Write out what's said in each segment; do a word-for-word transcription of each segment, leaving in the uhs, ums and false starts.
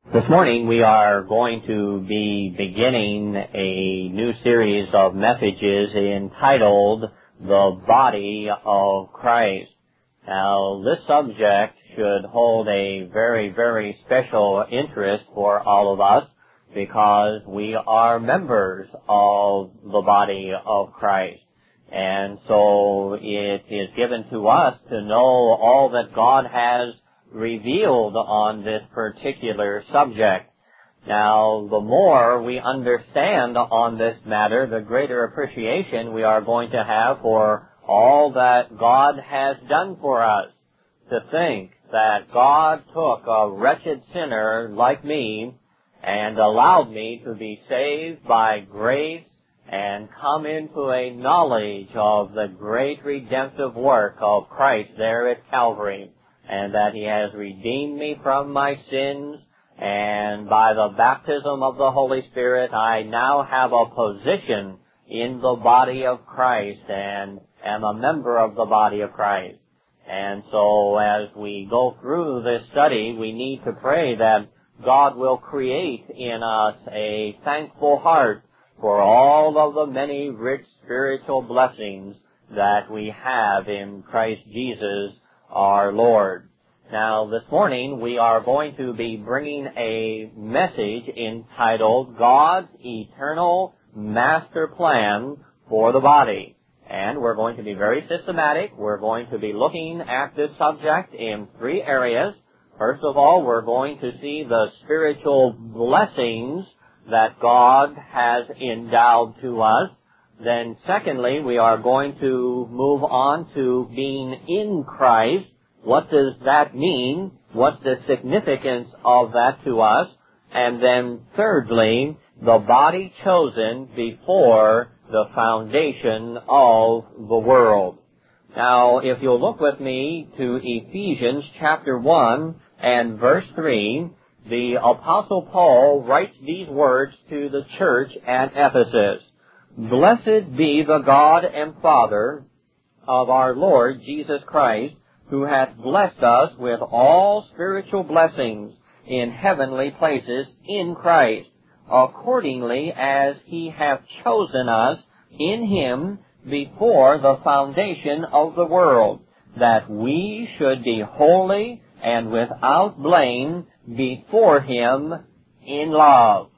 This morning we are going to be beginning a new series of messages entitled The Body of Christ. Now, this subject should hold a very, very special interest for all of us because we are members of the body of Christ. And so it is given to us to know all that God has revealed on this particular subject. Now, the more we understand on this matter, the greater appreciation we are going to have for all that God has done for us. To think that God took a wretched sinner like me and allowed me to be saved by grace and come into a knowledge of the great redemptive work of Christ there at Calvary, and that He has redeemed me from my sins, and by the baptism of the Holy Spirit, I now have a position in the body of Christ and am a member of the body of Christ. And so as we go through this study, we need to pray that God will create in us a thankful heart for all of the many rich spiritual blessings that we have in Christ Jesus our Lord. Now, this morning we are going to be bringing a message entitled God's Eternal Master Plan for the Body. And we're going to be very systematic. We're going to be looking at this subject in three areas. First of all, we're going to see the spiritual blessings that God has endowed to us. Then secondly, we are going to move on to being in Christ. What does that mean? What's the significance of that to us? And then thirdly, the body chosen before the foundation of the world. Now, if you'll look with me to Ephesians chapter one and verse three, the Apostle Paul writes these words to the church at Ephesus. Blessed be the God and Father of our Lord Jesus Christ, who hath blessed us with all spiritual blessings in heavenly places in Christ, accordingly as He hath chosen us in Him before the foundation of the world, that we should be holy and without blame before Him in love.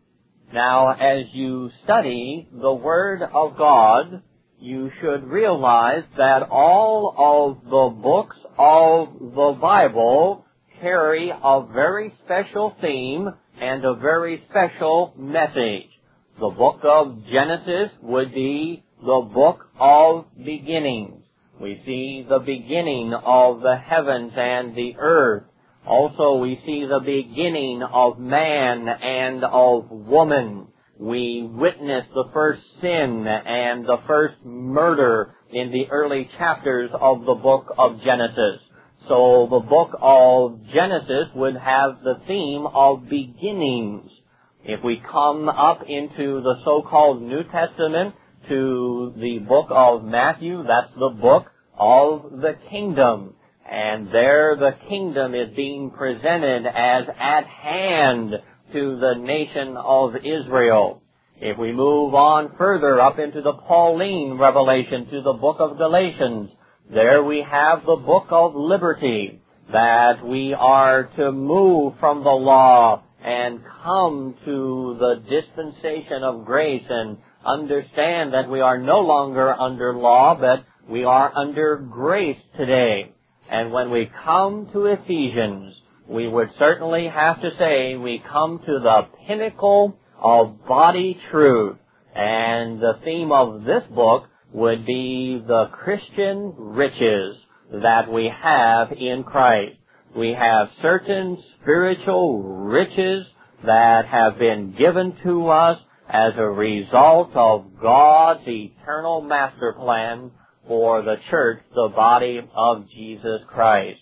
Now, as you study the Word of God, you should realize that all of the books of the Bible carry a very special theme and a very special message. The book of Genesis would be the book of beginnings. We see the beginning of the heavens and the earth. Also, we see the beginning of man and of woman. We witness the first sin and the first murder in the early chapters of the book of Genesis. So the book of Genesis would have the theme of beginnings. If we come up into the so-called New Testament to the book of Matthew, that's the book of the kingdom. And there the kingdom is being presented as at hand to the nation of Israel. If we move on further up into the Pauline revelation to the book of Galatians, there we have the book of liberty, that we are to move from the law and come to the dispensation of grace and understand that we are no longer under law, but we are under grace today. And when we come to Ephesians, we would certainly have to say we come to the pinnacle of body truth. And the theme of this book would be the Christian riches that we have in Christ. We have certain spiritual riches that have been given to us as a result of God's eternal master plan for the church, the body of Jesus Christ.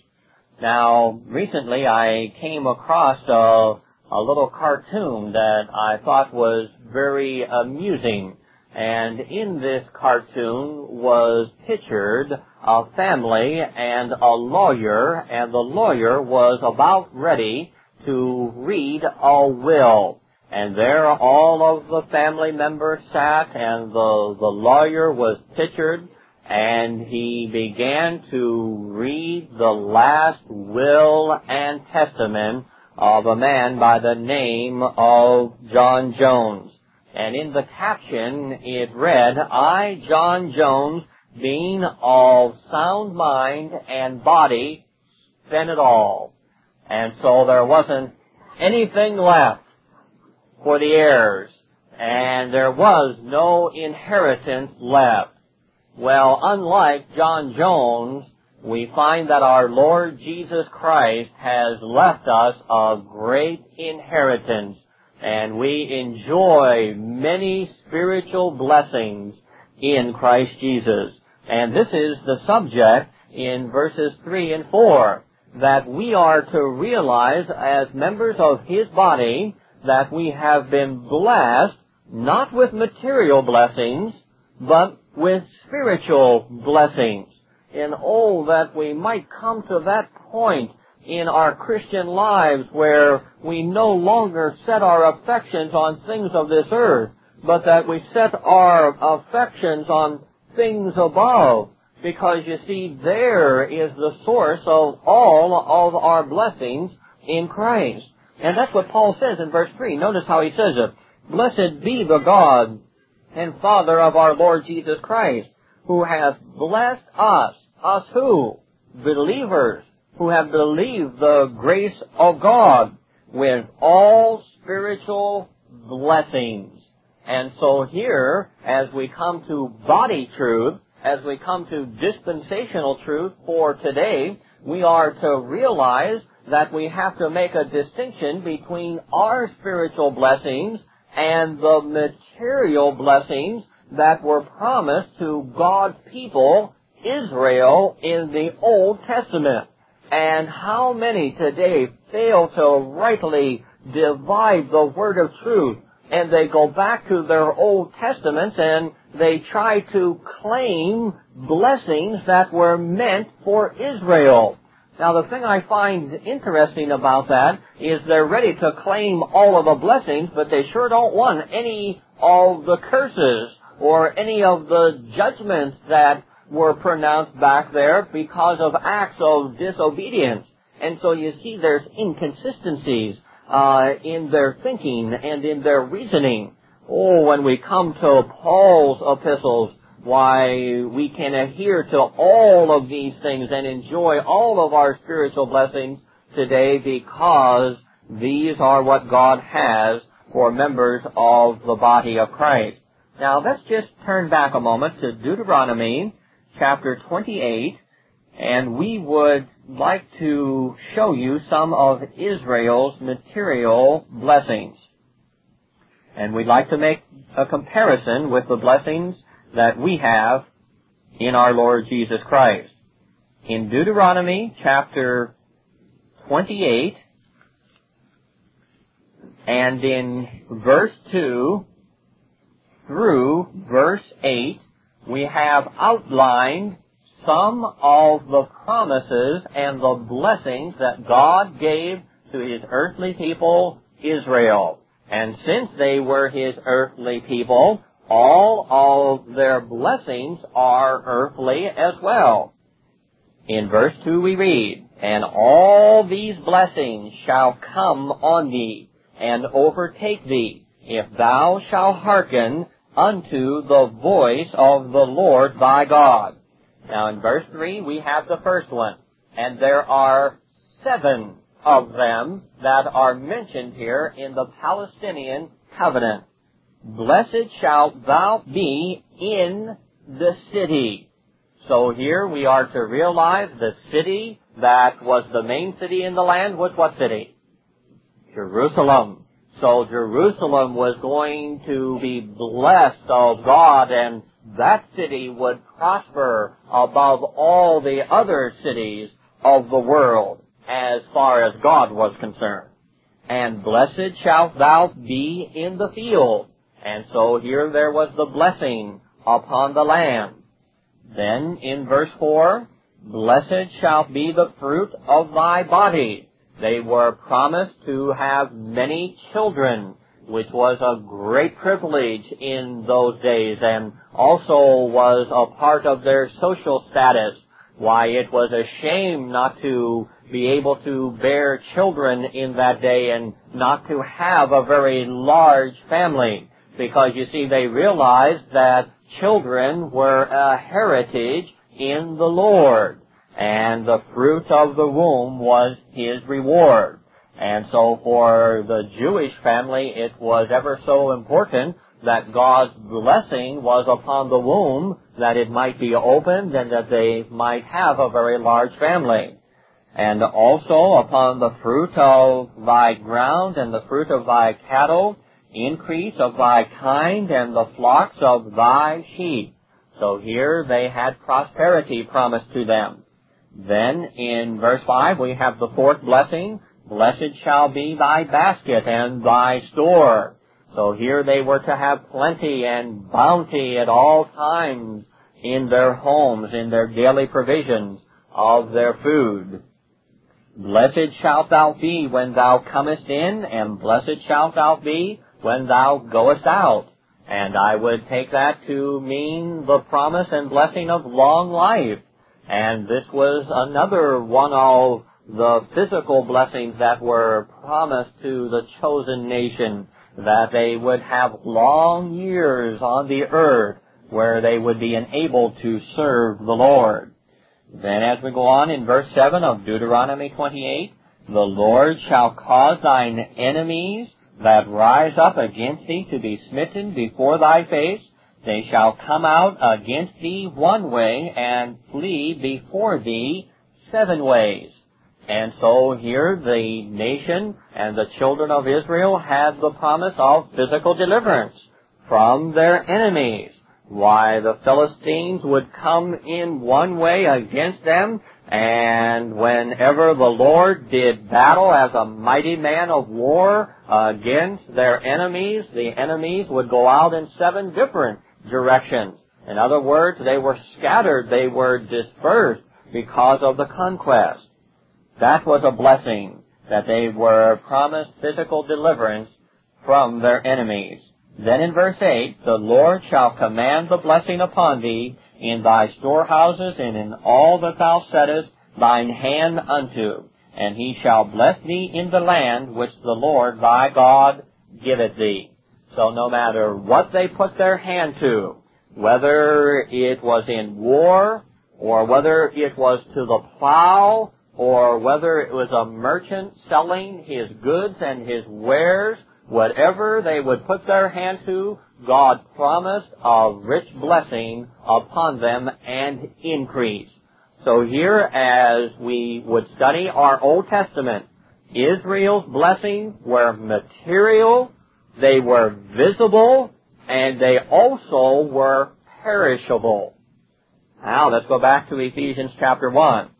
Now, recently I came across a, a little cartoon that I thought was very amusing. And in this cartoon was pictured a family and a lawyer, and the lawyer was about ready to read a will. And there all of the family members sat, and the, the lawyer was pictured, and he began to read the last will and testament of a man by the name of John Jones. And in the caption it read, "I, John Jones, being of sound mind and body, spent it all." And so there wasn't anything left for the heirs, and there was no inheritance left. Well, unlike John Jones, we find that our Lord Jesus Christ has left us a great inheritance, and we enjoy many spiritual blessings in Christ Jesus. And this is the subject in verses three and four, that we are to realize as members of His body that we have been blessed not with material blessings, but with spiritual blessings. And oh, that we might come to that point in our Christian lives where we no longer set our affections on things of this earth, but that we set our affections on things above. Because you see, there is the source of all of our blessings in Christ. And that's what Paul says in verse three. Notice how he says it. "Blessed be the God and Father of our Lord Jesus Christ, who hath blessed us." Us who? Believers who have believed the grace of God with all spiritual blessings. And so here, as we come to body truth, as we come to dispensational truth for today, we are to realize that we have to make a distinction between our spiritual blessings and the material blessings that were promised to God's people, Israel, in the Old Testament. And how many today fail to rightly divide the word of truth, and they go back to their Old Testaments and they try to claim blessings that were meant for Israel. Now, the thing I find interesting about that is they're ready to claim all of the blessings, but they sure don't want any of the curses or any of the judgments that were pronounced back there because of acts of disobedience. And so you see there's inconsistencies uh, in their thinking and in their reasoning. Oh, when we come to Paul's epistles, why, we can adhere to all of these things and enjoy all of our spiritual blessings today because these are what God has for members of the body of Christ. Now, let's just turn back a moment to Deuteronomy chapter twenty-eight, and we would like to show you some of Israel's material blessings. And we'd like to make a comparison with the blessings that we have in our Lord Jesus Christ. In Deuteronomy chapter twenty-eight, and in verse two through verse eight, we have outlined some of the promises and the blessings that God gave to His earthly people, Israel. And since they were His earthly people, all of their blessings are earthly as well. In verse two we read, "And all these blessings shall come on thee, and overtake thee, if thou shalt hearken unto the voice of the Lord thy God." Now in verse three we have the first one, and there are seven of them that are mentioned here in the Palestinian covenant. "Blessed shalt thou be in the city." So here we are to realize the city that was the main city in the land was what city? Jerusalem. So Jerusalem was going to be blessed of God, and that city would prosper above all the other cities of the world as far as God was concerned. "And blessed shalt thou be in the field." And so here there was the blessing upon the land. Then in verse four, "Blessed shall be the fruit of thy body." They were promised to have many children, which was a great privilege in those days and also was a part of their social status. Why, it was a shame not to be able to bear children in that day and not to have a very large family. Because, you see, they realized that children were a heritage in the Lord, and the fruit of the womb was His reward. And so for the Jewish family, it was ever so important that God's blessing was upon the womb, that it might be opened and that they might have a very large family. And also upon the fruit of thy ground and the fruit of thy cattle, increase of thy kind and the flocks of thy sheep. So here they had prosperity promised to them. Then in verse five we have the fourth blessing, blessed shall be thy basket and thy store. So here they were to have plenty and bounty at all times in their homes, in their daily provisions of their food. Blessed shalt thou be when thou comest in, and blessed shalt thou be when thou goest out. And I would take that to mean the promise and blessing of long life. And this was another one of the physical blessings that were promised to the chosen nation, that they would have long years on the earth where they would be enabled to serve the Lord. Then as we go on in verse seven of Deuteronomy twenty-eight, the Lord shall cause thine enemies that rise up against thee to be smitten before thy face. They shall come out against thee one way and flee before thee seven ways. And so here the nation and the children of Israel had the promise of physical deliverance from their enemies. Why, the Philistines would come in one way against them, and whenever the Lord did battle as a mighty man of war against their enemies, the enemies would go out in seven different directions. In other words, they were scattered, they were dispersed because of the conquest. That was a blessing, that they were promised physical deliverance from their enemies. Then in verse eight, the Lord shall command the blessing upon thee in thy storehouses and in all that thou settest thine hand unto, and he shall bless thee in the land which the Lord thy God giveth thee. So no matter what they put their hand to, whether it was in war, or whether it was to the plow, or whether it was a merchant selling his goods and his wares, whatever they would put their hand to, God promised a rich blessing upon them and increase. So here, as we would study our Old Testament, Israel's blessings were material, they were visible, and they also were perishable. Now, let's go back to Ephesians chapter one.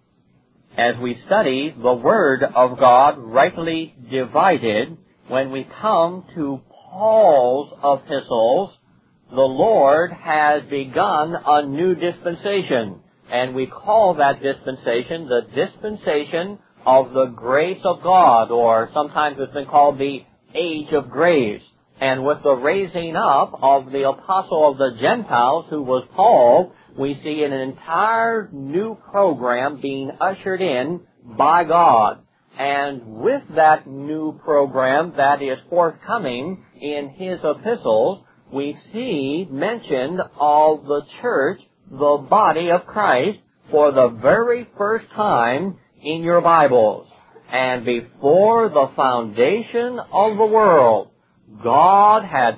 As we study the Word of God rightly divided, when we come to Paul's epistles, the Lord has begun a new dispensation, and we call that dispensation the dispensation of the grace of God, or sometimes it's been called the age of grace. And with the raising up of the apostle of the Gentiles, who was Paul, we see an entire new program being ushered in by God. And with that new program that is forthcoming in his epistles, we see mention of the church, the body of Christ, for the very first time in your Bibles. And before the foundation of the world, God had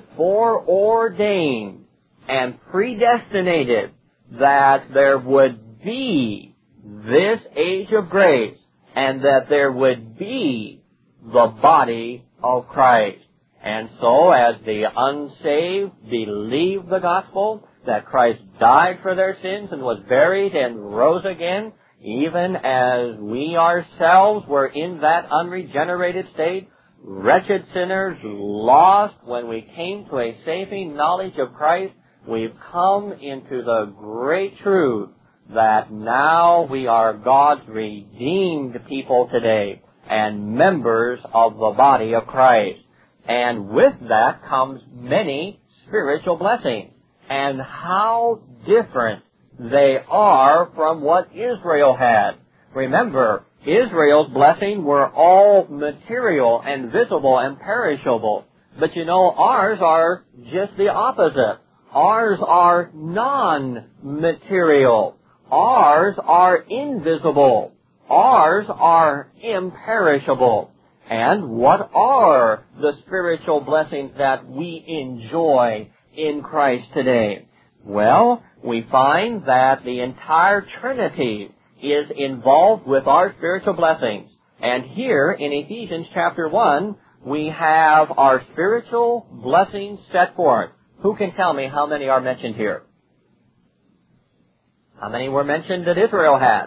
foreordained and predestinated that there would be this age of grace, and that there would be the body of Christ. And so as the unsaved believe the gospel, that Christ died for their sins and was buried and rose again, even as we ourselves were in that unregenerated state, wretched sinners, lost, when we came to a saving knowledge of Christ, we've come into the great truth that now we are God's redeemed people today, and members of the body of Christ. And with that comes many spiritual blessings. And how different they are from what Israel had. Remember, Israel's blessings were all material and visible and perishable. But you know, ours are just the opposite. Ours are non-material. Ours are invisible. Ours are imperishable. And what are the spiritual blessings that we enjoy in Christ today? Well, we find that the entire Trinity is involved with our spiritual blessings. And here in Ephesians chapter one, we have our spiritual blessings set forth. Who can tell me how many are mentioned here? How many were mentioned that Israel had?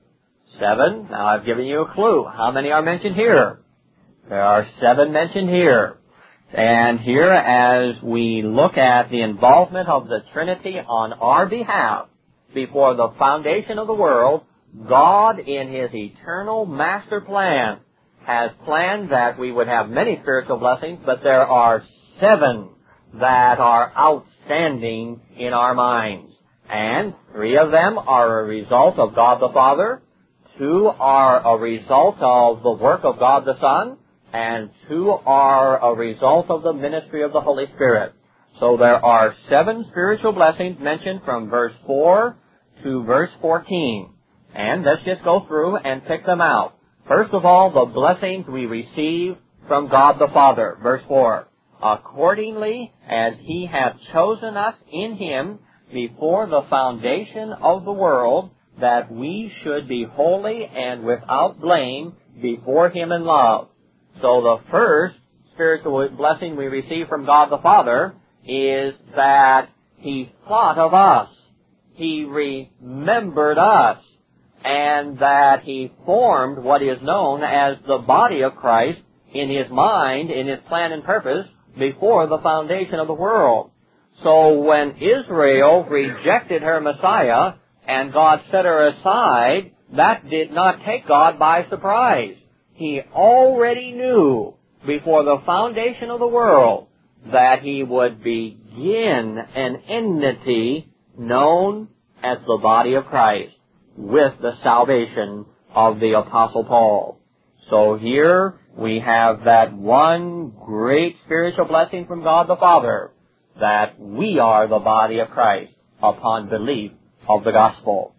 Seven. Now I've given you a clue. How many are mentioned here? There are seven mentioned here. And here, as we look at the involvement of the Trinity on our behalf before the foundation of the world, God, in His eternal master plan, has planned that we would have many spiritual blessings, but there are seven that are outstanding in our minds. And three of them are a result of God the Father, two are a result of the work of God the Son, and two are a result of the ministry of the Holy Spirit. So there are seven spiritual blessings mentioned from verse four to verse fourteen. And let's just go through and pick them out. First of all, the blessings we receive from God the Father. Verse four. Accordingly, as He hath chosen us in Him before the foundation of the world, that we should be holy and without blame before Him in love. So the first spiritual blessing we receive from God the Father is that He thought of us. He remembered us. And that He formed what is known as the body of Christ in His mind, in His plan and purpose, before the foundation of the world. So when Israel rejected her Messiah and God set her aside, that did not take God by surprise. He already knew before the foundation of the world that He would begin an enmity known as the body of Christ with the salvation of the Apostle Paul. So here we have that one great spiritual blessing from God the Father, that we are the body of Christ upon belief of the gospel.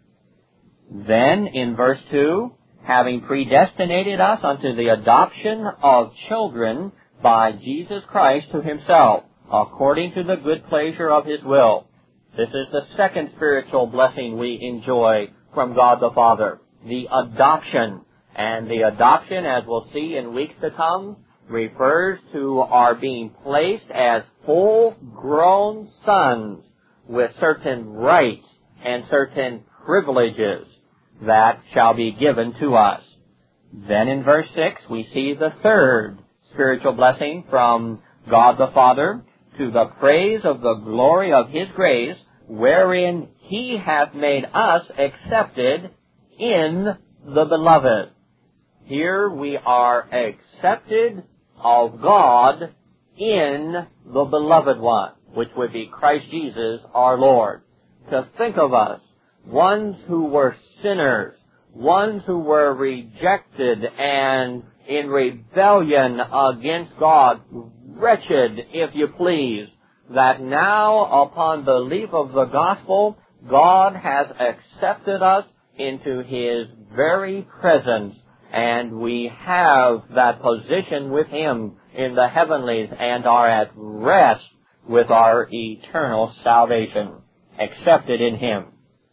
Then in verse two, having predestinated us unto the adoption of children by Jesus Christ to Himself, according to the good pleasure of His will. This is the second spiritual blessing we enjoy from God the Father, the adoption. And the adoption, as we'll see in weeks to come, refers to our being placed as full-grown sons with certain rights and certain privileges that shall be given to us. Then in verse six, we see the third spiritual blessing from God the Father, to the praise of the glory of His grace, wherein He hath made us accepted in the Beloved. Here we are accepted of God in the Beloved One, which would be Christ Jesus our Lord. To think of us, ones who were sinners, ones who were rejected and in rebellion against God, wretched, if you please, that now upon belief of the gospel, God has accepted us into His very presence, and we have that position with Him in the heavenlies and are at rest with our eternal salvation, accepted in Him.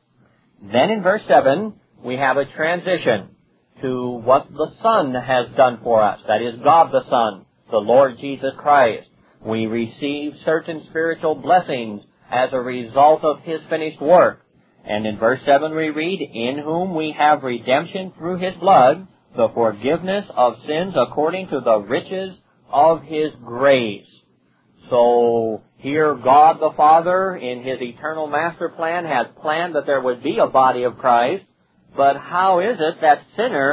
Then in verse seven, we have a transition to what the Son has done for us. That is God the Son, the Lord Jesus Christ. We receive certain spiritual blessings as a result of His finished work. And in verse seven we read, in whom we have redemption through His blood, the forgiveness of sins according to the riches of His grace. So here God the Father, in His eternal master plan, has planned that there would be a body of Christ. But how is it that sinners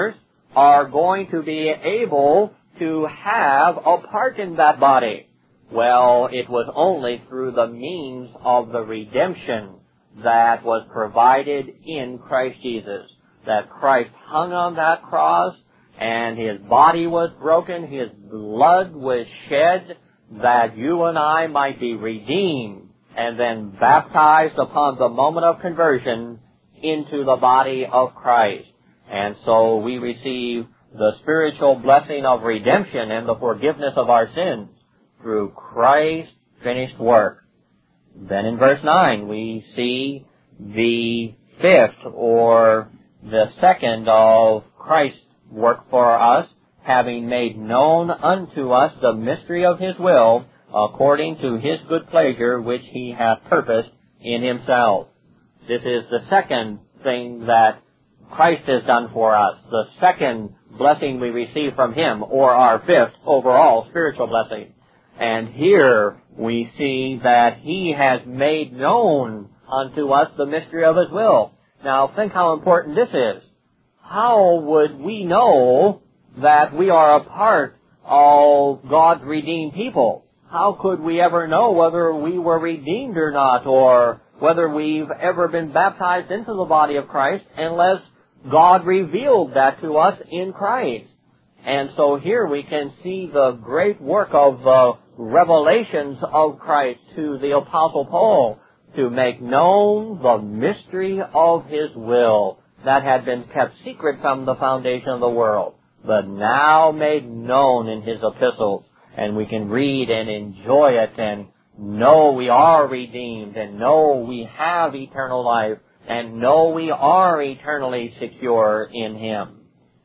are going to be able to have a part in that body? Well, it was only through the means of the redemption that was provided in Christ Jesus. That Christ hung on that cross, and His body was broken, His blood was shed, that you and I might be redeemed, and then baptized upon the moment of conversion into the body of Christ. And so we receive the spiritual blessing of redemption and the forgiveness of our sins through Christ's finished work. Then in verse nine we see the fifth or the second of Christ's work for us, having made known unto us the mystery of His will, according to His good pleasure, which He hath purposed in Himself. This is the second thing that Christ has done for us, the second blessing we receive from Him, or our fifth overall spiritual blessing. And here we see that He has made known unto us the mystery of His will. Now think how important this is. How would we know that we are a part of God's redeemed people? How could we ever know whether we were redeemed or not, or whether we've ever been baptized into the body of Christ, unless God revealed that to us in Christ? And so here we can see the great work of the revelations of Christ to the Apostle Paul, to make known the mystery of His will that had been kept secret from the foundation of the world, but now made known in His epistles. And we can read and enjoy it and know we are redeemed, and know we have eternal life, and know we are eternally secure in Him.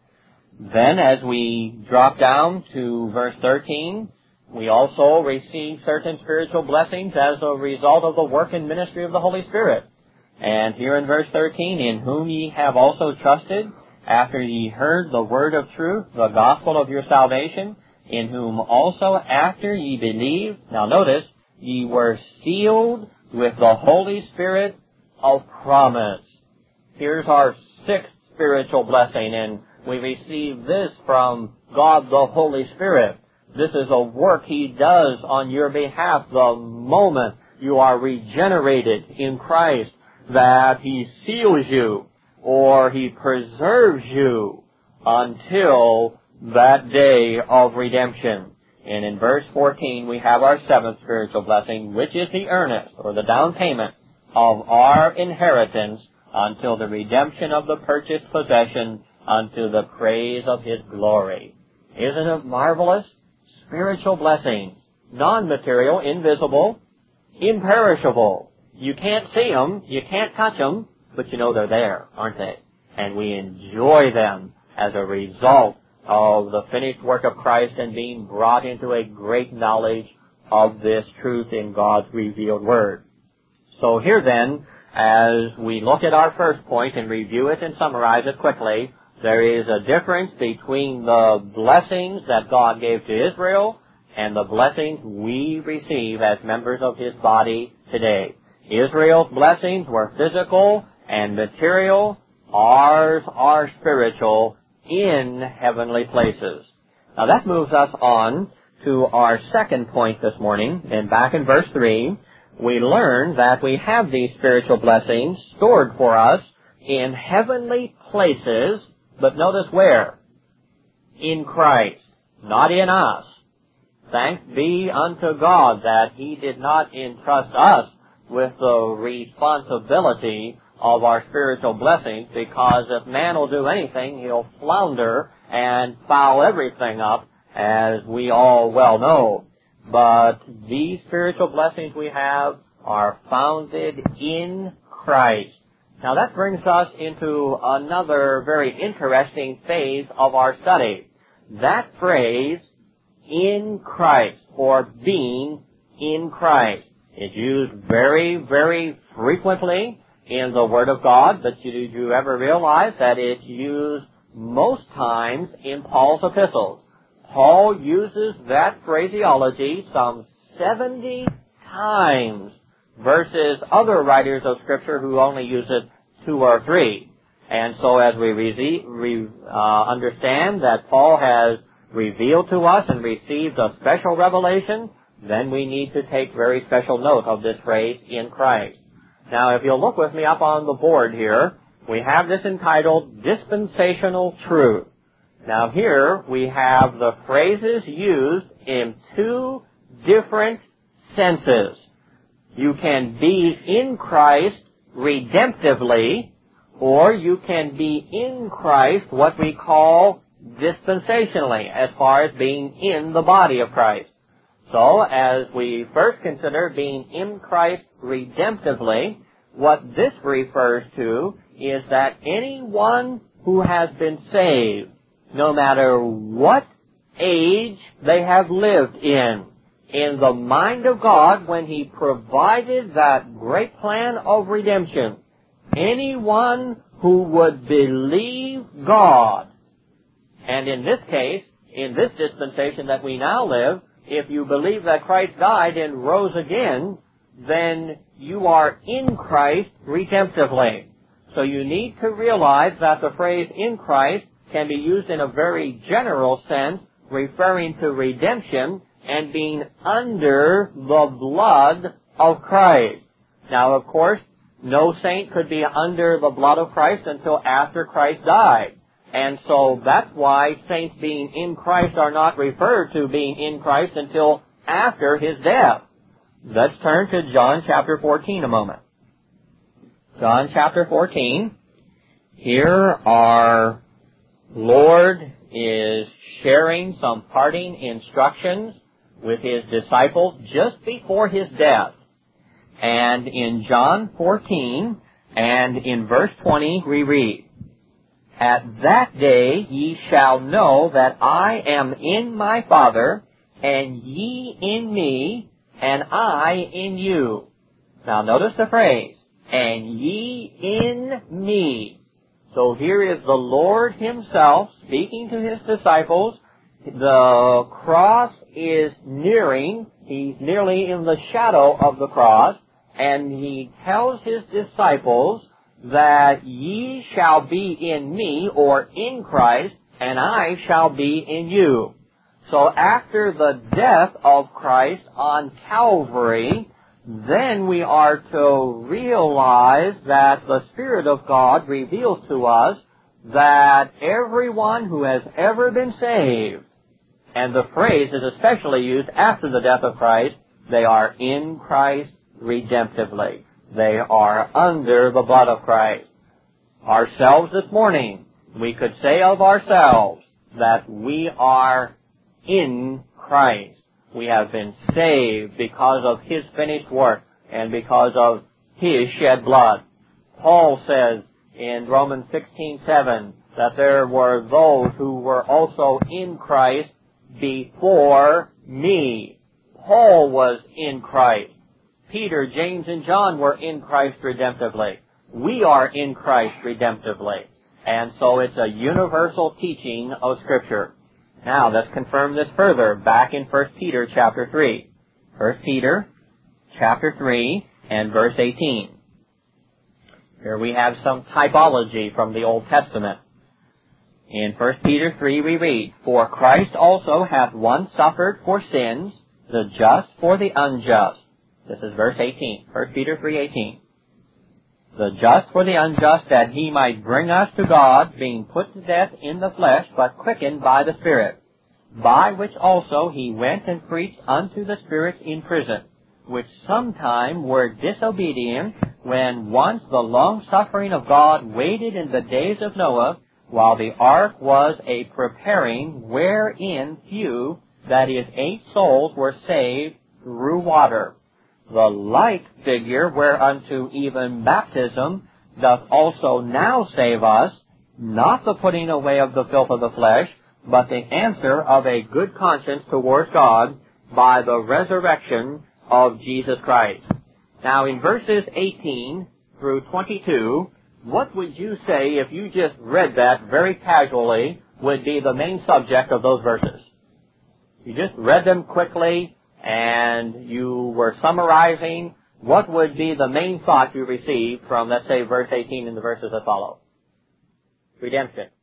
Then as we drop down to verse thirteen, we also receive certain spiritual blessings as a result of the work and ministry of the Holy Spirit. And here in verse thirteen, in whom ye have also trusted, after ye heard the word of truth, the gospel of your salvation, in whom also after ye believed, now notice, ye were sealed with the Holy Spirit of promise. Here's our sixth spiritual blessing, and we receive this from God the Holy Spirit. This is a work He does on your behalf the moment you are regenerated in Christ, that He seals you, or He preserves you until that day of redemption. And in verse fourteen we have our seventh spiritual blessing, which is the earnest, or the down payment, of our inheritance until the redemption of the purchased possession, unto the praise of His glory. Isn't it marvelous? Spiritual blessings, non-material, invisible, imperishable. You can't see them, you can't touch them, but you know they're there, aren't they? And we enjoy them as a result of the finished work of Christ and being brought into a great knowledge of this truth in God's revealed Word. So here then, as we look at our first point and review it and summarize it quickly, there is a difference between the blessings that God gave to Israel and the blessings we receive as members of His body today. Israel's blessings were physical and material. Ours are spiritual in heavenly places. Now that moves us on to our second point this morning. And back in verse three, we learn that we have these spiritual blessings stored for us in heavenly places. But notice where? In Christ, not in us. Thanks be unto God that He did not entrust us with the responsibility of our spiritual blessings, because if man will do anything, he'll flounder and foul everything up, as we all well know. But these spiritual blessings we have are founded in Christ. Now that brings us into another very interesting phase of our study. That phrase, in Christ, or being in Christ, is used very, very frequently in the Word of God, but did you ever realize that it's used most times in Paul's epistles? Paul uses that phraseology some seventy times versus other writers of Scripture who only use it two or three. And so as we re- re- uh, understand that Paul has revealed to us and received a special revelation, then we need to take very special note of this phrase, in Christ. Now, if you'll look with me up on the board here, we have this entitled Dispensational Truth. Now here we have the phrases used in two different senses. You can be in Christ redemptively, or you can be in Christ what we call dispensationally, as far as being in the body of Christ. So, as we first consider being in Christ redemptively, what this refers to is that anyone who has been saved, no matter what age they have lived in, in the mind of God when He provided that great plan of redemption, anyone who would believe God, and in this case, in this dispensation that we now live, if you believe that Christ died and rose again, then you are in Christ redemptively. So you need to realize that the phrase in Christ can be used in a very general sense, referring to redemption and being under the blood of Christ. Now, of course, no saint could be under the blood of Christ until after Christ died. And so that's why saints being in Christ are not referred to being in Christ until after His death. Let's turn to John chapter fourteen a moment. John chapter fourteen. Here our Lord is sharing some parting instructions with His disciples just before His death. And in John fourteen and in verse twenty we read, "At that day ye shall know that I am in my Father, and ye in me, and I in you." Now notice the phrase, "and ye in me." So here is the Lord Himself speaking to His disciples. The cross is nearing. He's nearly in the shadow of the cross. And He tells His disciples that ye shall be in me, or in Christ, and I shall be in you. So after the death of Christ on Calvary, then we are to realize that the Spirit of God reveals to us that everyone who has ever been saved, and the phrase is especially used after the death of Christ, they are in Christ redemptively. They are under the blood of Christ. Ourselves this morning, we could say of ourselves that we are in Christ. We have been saved because of His finished work and because of His shed blood. Paul says in Romans sixteen seven that there were those who were also in Christ before me. Paul was in Christ. Peter, James, and John were in Christ redemptively. We are in Christ redemptively. And so it's a universal teaching of Scripture. Now, let's confirm this further back in First Peter chapter three. First Peter chapter three and verse eighteen. Here we have some typology from the Old Testament. In First Peter three we read, "For Christ also hath once suffered for sins, the just for the unjust." This is verse eighteen, First Peter three eighteen. "The just for the unjust, that He might bring us to God, being put to death in the flesh, but quickened by the Spirit, by which also He went and preached unto the spirits in prison, which sometime were disobedient, when once the long suffering of God waited in the days of Noah, while the ark was a preparing, wherein few, that is, eight souls, were saved through water. The like figure whereunto even baptism doth also now save us, not the putting away of the filth of the flesh, but the answer of a good conscience towards God by the resurrection of Jesus Christ." Now in verses eighteen through twenty-two, what would you say if you just read that very casually would be the main subject of those verses? You just read them quickly and you were summarizing. What would be the main thought you received from, let's say, verse eighteen and the verses that follow? redemption.